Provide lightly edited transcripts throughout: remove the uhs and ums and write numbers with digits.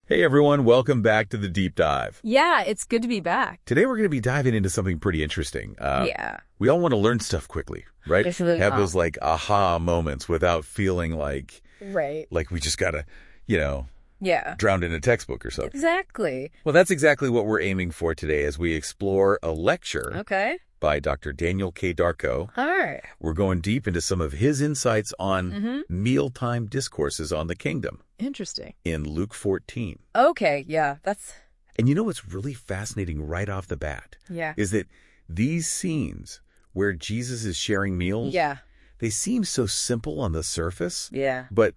Hey everyone, welcome back to the Deep Dive. Yeah, it's good to be back. Today we're going to be diving into something pretty interesting. We all want to learn stuff quickly, right? Have those like aha moments without feeling like we just got to, drowned in a textbook or something. Exactly. Well, that's exactly what we're aiming for today as we explore a lecture by Dr. Daniel K. Darko. All right. We're going deep into some of his insights on mealtime discourses on the kingdom. Interesting. In Luke 14. Okay, yeah, that's... And you know what's really fascinating right off the bat? Yeah. Is that these scenes where Jesus is sharing meals, they seem so simple on the surface. Yeah. But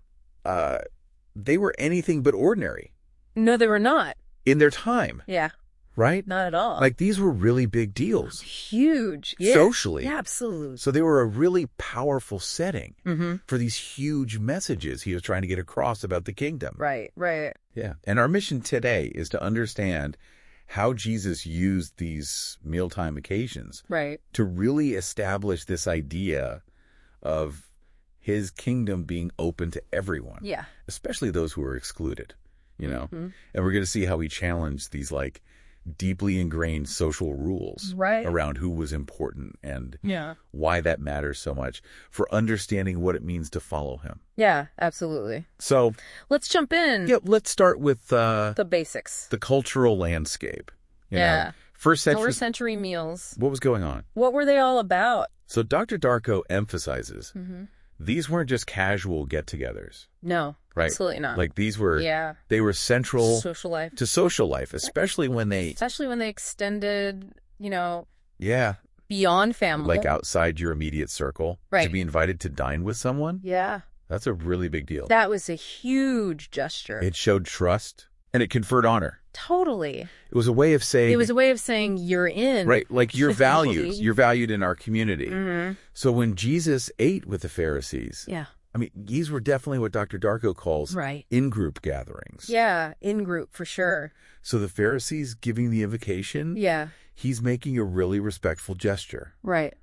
they were anything but ordinary. No, they were not. In their time. Yeah. Right? Not at all. Like, these were really big deals. Huge. Yeah. Socially. Yeah, absolutely. So they were a really powerful setting for these huge messages he was trying to get across about the kingdom. Right. Yeah. And our mission today is to understand how Jesus used these mealtime occasions to really establish this idea of his kingdom being open to everyone. Yeah. Especially those who are excluded, And we're going to see how he challenged these like deeply ingrained social rules around who was important and why that matters so much for understanding what it means to follow him. Yeah, absolutely. So let's jump in. Yeah, let's start with the basics. The cultural landscape. You know, first century meals. What was going on? What were they all about? So Dr. Darko emphasizes these weren't just casual get-togethers. No, absolutely not. Like these were, they were central to social life, especially when they extended, beyond family, like outside your immediate circle, to be invited to dine with someone. Yeah, that's a really big deal. That was a huge gesture. It showed trust and it conferred honor. Totally. It was a way of saying you're in. Right, like you're valued. You're valued in our community. So when Jesus ate with the Pharisees, I mean, these were definitely what Dr. Darko calls in-group gatherings. Yeah, in-group for sure. So the Pharisees giving the invocation, he's making a really respectful gesture. Right.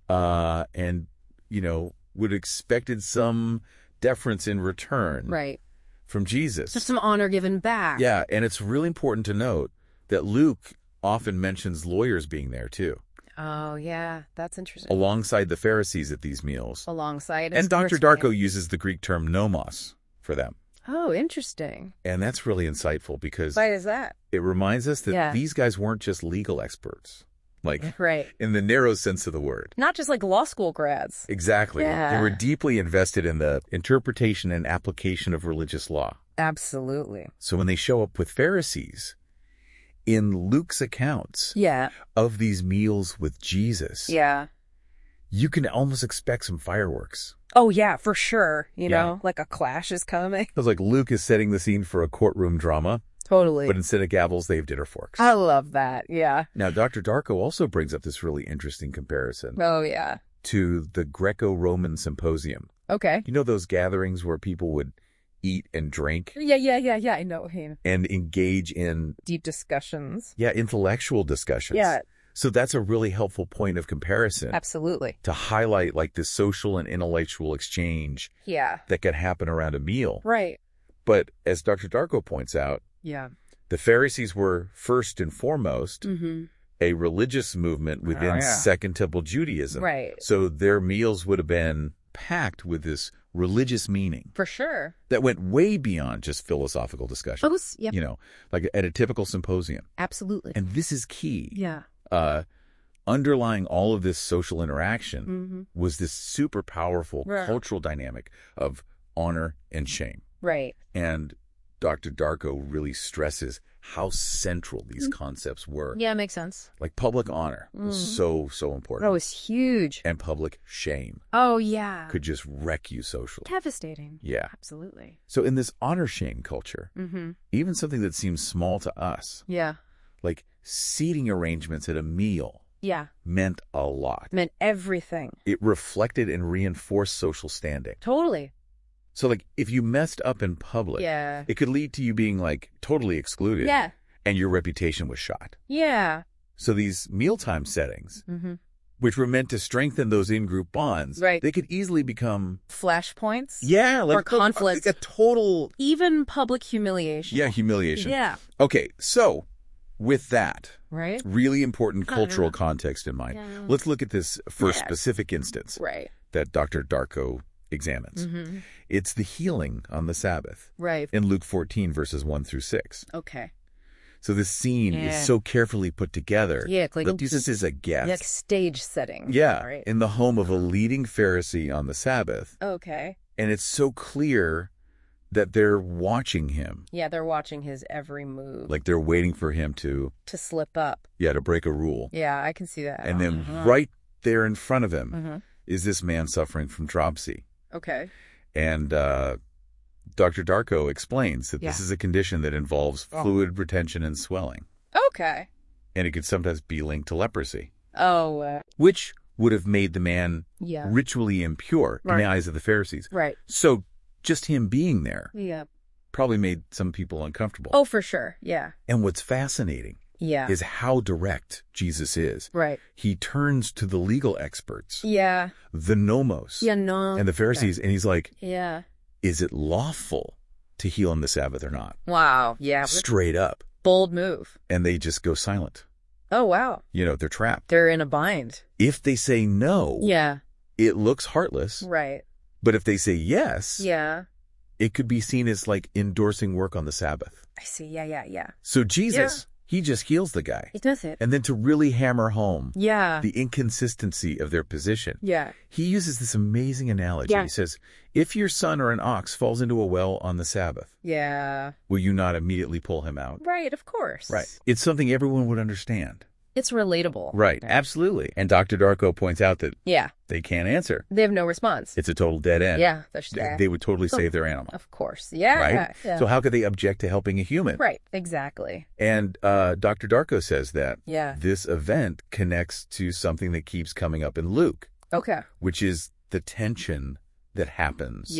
And, would expected some deference in return. Right. From Jesus. Just some honor given back. Yeah, and it's really important to note that Luke often mentions lawyers being there too. Oh, yeah, that's interesting. Alongside the Pharisees at these meals. Alongside. And Dr. Darko uses the Greek term nomos for them. Oh, interesting. And that's really insightful because... Why is that? It reminds us that these guys weren't just legal experts. Like, in the narrow sense of the word. Not just like law school grads. Exactly. Yeah. They were deeply invested in the interpretation and application of religious law. Absolutely. So when they show up with Pharisees, in Luke's accounts of these meals with Jesus, you can almost expect some fireworks. Oh, yeah, for sure. You know, like a clash is coming. It was like Luke is setting the scene for a courtroom drama. Totally. But instead of gavels, they have dinner forks. I love that. Yeah. Now, Dr. Darko also brings up this really interesting comparison. Oh, yeah. To the Greco-Roman Symposium. Okay. You know those gatherings where people would eat and drink? Yeah. I know him. And engage in... deep discussions. Yeah, intellectual discussions. Yeah. So that's a really helpful point of comparison. Absolutely. To highlight like the social and intellectual exchange that can happen around a meal. Right. But as Dr. Darko points out, the Pharisees were first and foremost a religious movement within Second Temple Judaism. Right. So their meals would have been packed with this religious meaning. For sure. That went way beyond just philosophical discussion. Like at a typical symposium. Absolutely. And this is key. Yeah. Underlying all of this social interaction was this super powerful cultural dynamic of honor and shame. Right. And Dr. Darko really stresses how central these concepts were. Yeah, makes sense. Like public honor was so important. Oh, it's huge. And public shame. Oh, yeah. Could just wreck you socially. Devastating. Yeah. Absolutely. So in this honor-shame culture, even something that seems small to us, like seating arrangements at a meal, meant a lot. Meant everything. It reflected and reinforced social standing. Totally. So, like, if you messed up in public, it could lead to you being, like, totally excluded. Yeah. And your reputation was shot. Yeah. So these mealtime settings which were meant to strengthen those in-group bonds, they could easily become flashpoints. Yeah, like or conflict, like a total, even public humiliation. Yeah, humiliation. Yeah. Okay, so with that, really important cultural context in mind, let's look at this first specific instance that Dr. Darko examines. It's the healing on the Sabbath. In Luke 14, verses 1 through 6. Okay. So this scene is so carefully put together. Like Jesus is a guest. Like stage setting. Yeah, in the home of a leading Pharisee on the Sabbath. Okay. And it's so clear that they're watching him. Yeah, they're watching his every move. Like they're waiting for him to slip up. Yeah, to break a rule. Yeah, I can see that. And then right there in front of him is this man suffering from dropsy. Okay. And Dr. Darko explains that this is a condition that involves fluid retention and swelling. Okay. And it could sometimes be linked to leprosy. Oh. Which would have made the man ritually impure in the eyes of the Pharisees. So just him being there probably made some people uncomfortable. Oh, for sure. Yeah. And what's fascinating is how direct Jesus is. He turns to the legal experts. The nomos. And the Pharisees. And he's like, is it lawful to heal on the Sabbath or not? Wow. Yeah. Straight up. Bold move. And they just go silent. Oh, wow. You know, they're trapped. They're in a bind. If they say no, it looks heartless. But if they say yes, it could be seen as like endorsing work on the Sabbath. I see. Yeah. So Jesus, he just heals the guy. He does it. And then to really hammer home the inconsistency of their position, he uses this amazing analogy. He says, if your son or an ox falls into a well on the Sabbath, will you not immediately pull him out? Right, of course. It's something everyone would understand. It's relatable. Right, absolutely. And Dr. Darko points out that they can't answer. They have no response. It's a total dead end. Yeah, they would totally save their animal. Of course. Yeah. So how could they object to helping a human? Right, exactly. And Dr. Darko says that this event connects to something that keeps coming up in Luke. Okay. Which is the tension that happens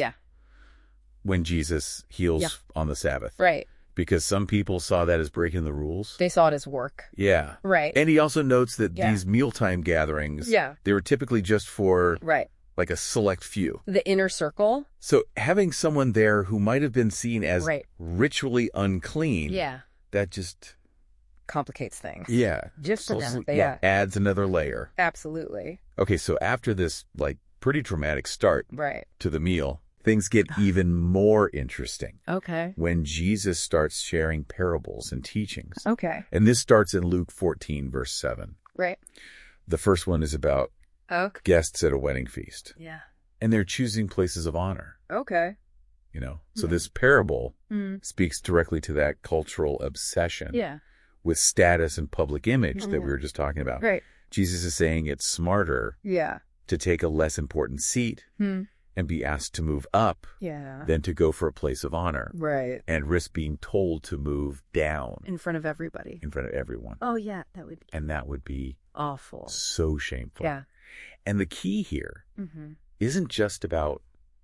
when Jesus heals on the Sabbath. Right. Because some people saw that as breaking the rules. They saw it as work. Yeah. Right. And he also notes that these mealtime gatherings, they were typically just for like a select few. The inner circle. So having someone there who might have been seen as ritually unclean, that just complicates things. Yeah. Just adds another layer. Absolutely. Okay, so after this like pretty traumatic start to the meal, things get even more interesting. Okay. When Jesus starts sharing parables and teachings. Okay. And this starts in Luke 14, verse 7. Right. The first one is about guests at a wedding feast. Yeah. And they're choosing places of honor. Okay. You know, so this parable speaks directly to that cultural obsession with status and public image that we were just talking about. Right. Jesus is saying it's smarter to take a less important seat and be asked to move up than to go for a place of honor. Right. And risk being told to move down. In front of everybody. In front of everyone. Oh, yeah. That would be awful. So shameful. Yeah. And the key here isn't just about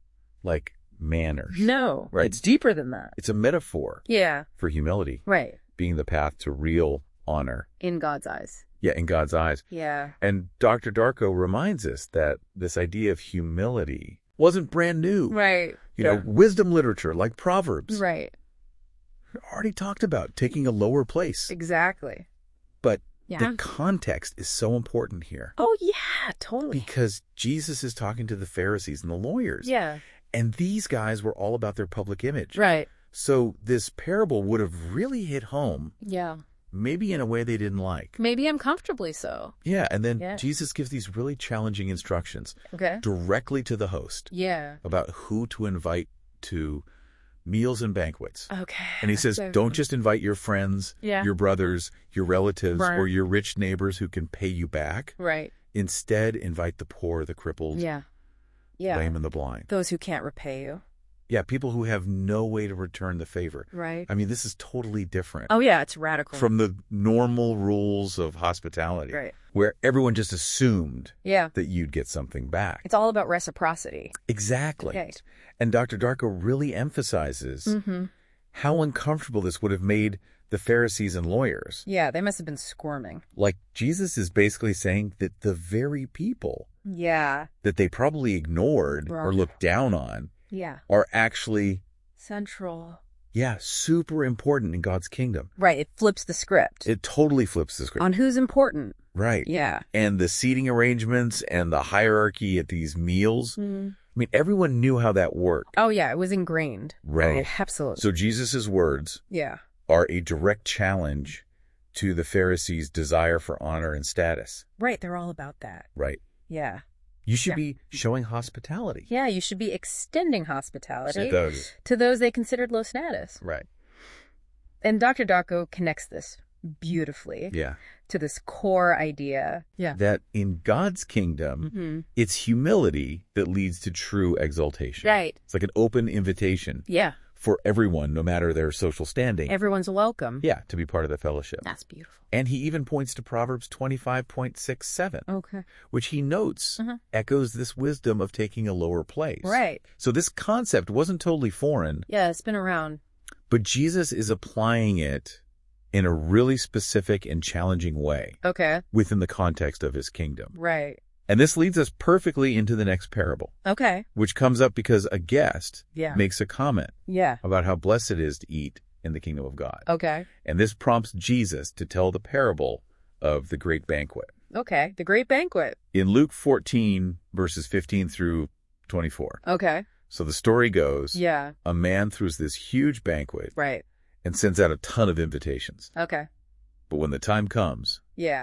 like manners. No. Right. It's deeper than that. It's a metaphor. Yeah. For humility. Right. Being the path to real honor. In God's eyes. Yeah, in God's eyes. Yeah. And Dr. Darko reminds us that this idea of humility wasn't brand new. Right. You know, wisdom literature like Proverbs. Right. Already talked about taking a lower place. Exactly. But the context is so important here. Oh, yeah, totally. Because Jesus is talking to the Pharisees and the lawyers. Yeah. And these guys were all about their public image. Right. So this parable would have really hit home. Yeah. Maybe in a way they didn't like. Maybe uncomfortably so. Yeah, and then Jesus gives these really challenging instructions directly to the host about who to invite to meals and banquets. Okay. And he says, don't just invite your friends, your brothers, your relatives, or your rich neighbors who can pay you back. Right. Instead, invite the poor, the crippled, lame, and the blind. Those who can't repay you. Yeah, people who have no way to return the favor. Right. I mean, this is totally different. Oh, yeah, it's radical. From the normal rules of hospitality. Right. Where everyone just assumed that you'd get something back. It's all about reciprocity. Exactly. Okay. And Dr. Darko really emphasizes how uncomfortable this would have made the Pharisees and lawyers. Yeah, they must have been squirming. Like, Jesus is basically saying that the very people that they probably ignored or looked down on are actually central. Yeah, super important in God's kingdom. Right, it flips the script. It totally flips the script. On who's important. Right. Yeah. And the seating arrangements and the hierarchy at these meals. I mean, everyone knew how that worked. Oh, yeah, it was ingrained. Right. Oh, absolutely. So Jesus' words are a direct challenge to the Pharisees' desire for honor and status. Right, they're all about that. Right. Yeah. You should be showing hospitality. Yeah, you should be extending hospitality to those they considered low status. Right. And Dr. Darko connects this beautifully to this core idea that in God's kingdom, it's humility that leads to true exaltation. Right. It's like an open invitation. Yeah. For everyone, no matter their social standing. Everyone's welcome. Yeah, to be part of the fellowship. That's beautiful. And he even points to Proverbs 25.67, which he notes echoes this wisdom of taking a lower place. Right. So this concept wasn't totally foreign. Yeah, it's been around. But Jesus is applying it in a really specific and challenging way. Okay. Within the context of his kingdom. Right. And this leads us perfectly into the next parable. Okay. Which comes up because a guest makes a comment about how blessed it is to eat in the kingdom of God. Okay. And this prompts Jesus to tell the parable of the great banquet. Okay. The great banquet. In Luke 14, verses 15 through 24. Okay. So the story goes, a man throws this huge banquet. Right. And sends out a ton of invitations. Okay. But when the time comes.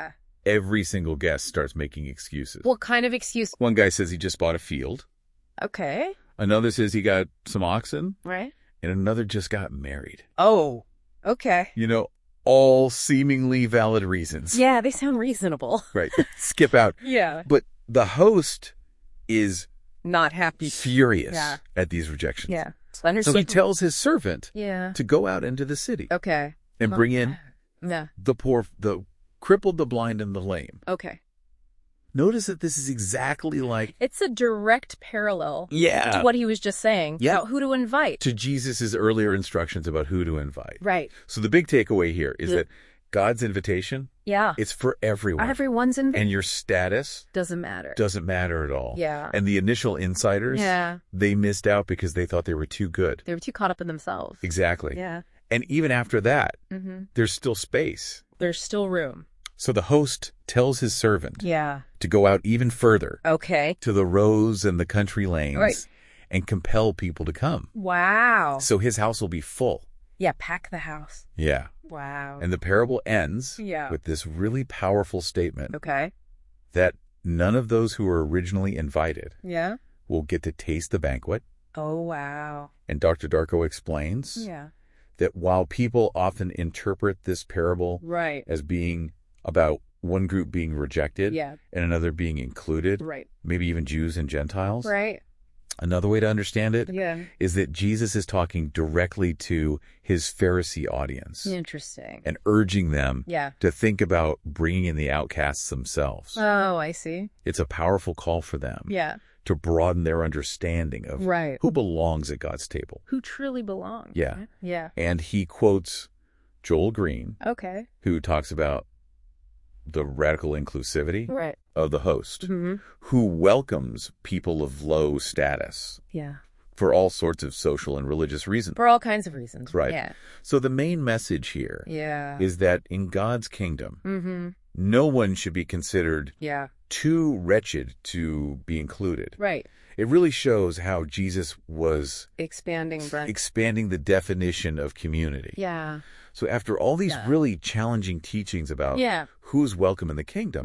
Every single guest starts making excuses. What kind of excuse? One guy says he just bought a field. Okay. Another says he got some oxen. Right. And another just got married. Oh, okay. You know, all seemingly valid reasons. Yeah, they sound reasonable. Right. Skip out. Yeah. But the host is not happy. Furious at these rejections. Yeah. So he tells his servant to go out into the city. Okay. And bring in the poor, the crippled, the blind, and the lame. Okay. Notice that this is exactly like... It's a direct parallel to what he was just saying about who to invite. To Jesus' earlier instructions about who to invite. Right. So the big takeaway here is that God's invitation, it's for everyone. Everyone's invited. And your status... doesn't matter. Doesn't matter at all. Yeah. And the initial insiders, they missed out because they thought they were too good. They were too caught up in themselves. Exactly. Yeah. And even after that, there's still space. There's still room. So the host tells his servant to go out even further to the rows and the country lanes and compel people to come. Wow. So his house will be full. Yeah, pack the house. Yeah. Wow. And the parable ends with this really powerful statement that none of those who were originally invited will get to taste the banquet. Oh, wow. And Dr. Darko explains that while people often interpret this parable as being about one group being rejected and another being included, maybe even Jews and Gentiles. Another way to understand it is that Jesus is talking directly to his Pharisee audience. Interesting. And urging them to think about bringing in the outcasts themselves. Oh, I see. It's a powerful call for them to broaden their understanding of who belongs at God's table. Who truly belongs. Yeah. Yeah. And he quotes Joel Green, who talks about the radical inclusivity of the host, who welcomes people of low status for all sorts of social and religious reasons. For all kinds of reasons. Right. Yeah. So the main message here is that in God's kingdom, no one should be considered too wretched to be included. Right. It really shows how Jesus was expanding the definition of community. Yeah. So after all these really challenging teachings about who's welcome in the kingdom,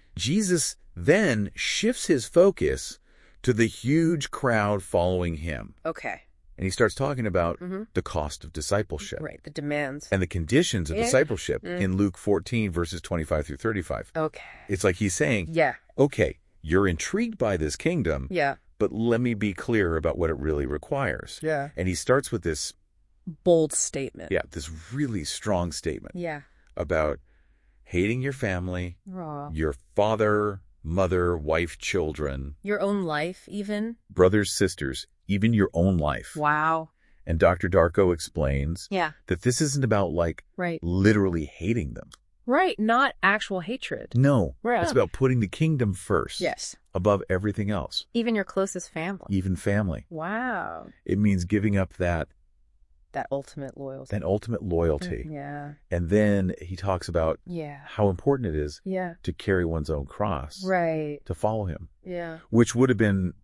Jesus then shifts his focus to the huge crowd following him. Okay. And he starts talking about the cost of discipleship. Right, the demands. And the conditions of discipleship in Luke 14, verses 25 through 35. Okay. It's like he's saying, okay, you're intrigued by this kingdom, but let me be clear about what it really requires. Yeah. And he starts with this bold statement. Yeah, this really strong statement. About hating your family, your father, mother, wife, children. Your own life, even. Brothers, sisters, even your own life. Wow. And Dr. Darko explains that this isn't about literally hating them. Right, not actual hatred. No, it's about putting the kingdom first. Yes. Above everything else. Even your closest family. Even family. Wow. It means giving up that ultimate loyalty. That ultimate loyalty. Yeah. And then he talks about how important it is to carry one's own cross. Right. To follow him. Yeah. Which would have been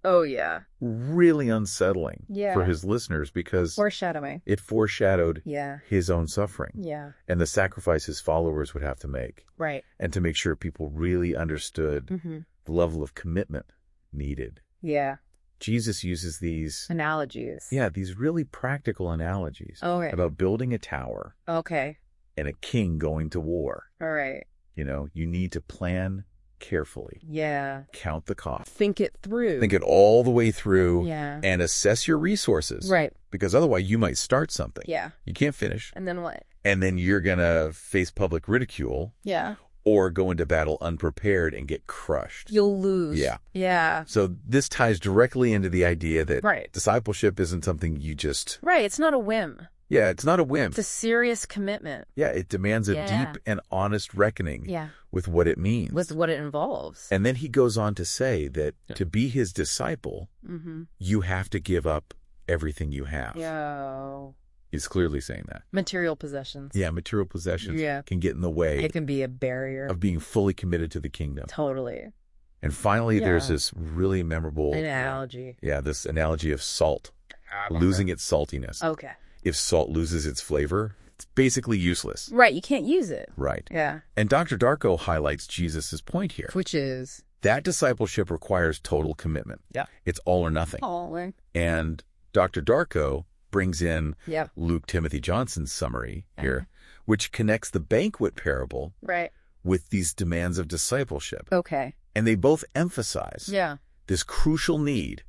really unsettling for his listeners because foreshadowing. It foreshadowed his own suffering. Yeah. And the sacrifice his followers would have to make. Right. And to make sure people really understood the level of commitment needed. Yeah. Jesus uses these analogies. Yeah, these really practical analogies about building a tower. Okay. And a king going to war. All right. You know, you need to plan carefully. Yeah. Count the cost. Think it through. Think it all the way through. Yeah. And assess your resources. Right. Because otherwise you might start something. Yeah. You can't finish. And then what? And then you're going to face public ridicule. Yeah. Or go into battle unprepared and get crushed. You'll lose. Yeah. Yeah. So this ties directly into the idea that right. discipleship isn't something you just... Right. It's not a whim. Yeah, it's not a whim. It's a serious commitment. Yeah, it demands a deep and honest reckoning with what it means. With what it involves. And then he goes on to say that to be his disciple, you have to give up everything you have. Yo. He's clearly saying that. Material possessions. Yeah, material possessions can get in the way. It can be a barrier. Of being fully committed to the kingdom. Totally. And finally, there's this really memorable... An analogy. Yeah, this analogy of salt. Losing its saltiness. Okay. If salt loses its flavor, it's basically useless. Right, you can't use it. Right. Yeah. And Dr. Darko highlights Jesus' point here. Which is? That discipleship requires total commitment. Yeah. It's all or nothing. All in. And Dr. Darko brings in Luke Timothy Johnson's summary here, which connects the banquet parable with these demands of discipleship. Okay. And they both emphasize this crucial need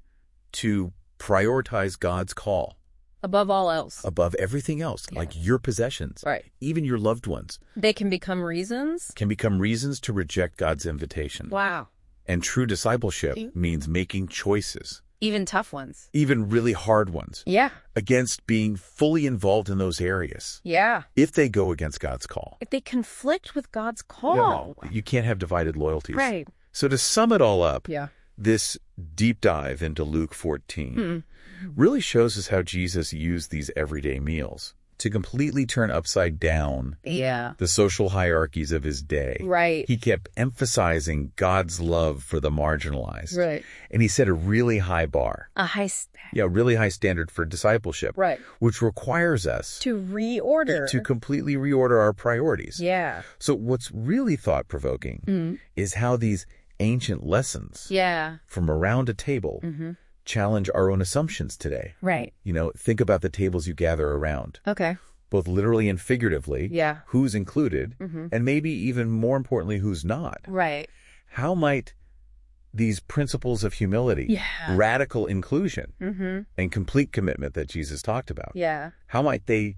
to prioritize God's call. Above all else. Above everything else, like your possessions. Right. Even your loved ones. They can become reasons? Can become reasons to reject God's invitation. Wow. And true discipleship means making choices. Even tough ones. Even really hard ones. Yeah. Against being fully involved in those areas. Yeah. If they go against God's call. If they conflict with God's call. Yeah, you can't have divided loyalties. Right. So to sum it all up, this deep dive into Luke 14 really shows us how Jesus used these everyday meals to completely turn upside down the social hierarchies of his day. Right. He kept emphasizing God's love for the marginalized. Right. And he set a really high bar. Really high standard for discipleship. Right. Which requires us to reorder. To completely reorder our priorities. Yeah. So what's really thought-provoking is how these ancient lessons from around a table challenge our own assumptions today. Right. You know, think about the tables you gather around. Okay. Both literally and figuratively. Yeah. Who's included, and maybe even more importantly, who's not. Right. How might these principles of humility, radical inclusion, and complete commitment that Jesus talked about, how might they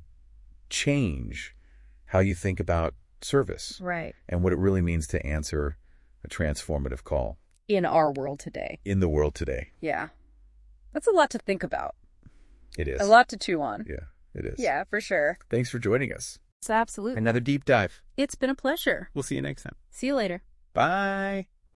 change how you think about service? Right. And what it really means to answer a transformative call. In our world today. In the world today. Yeah. That's a lot to think about. It is. A lot to chew on. Yeah, it is. Yeah, for sure. Thanks for joining us. Absolutely. Another deep dive. It's been a pleasure. We'll see you next time. See you later. Bye.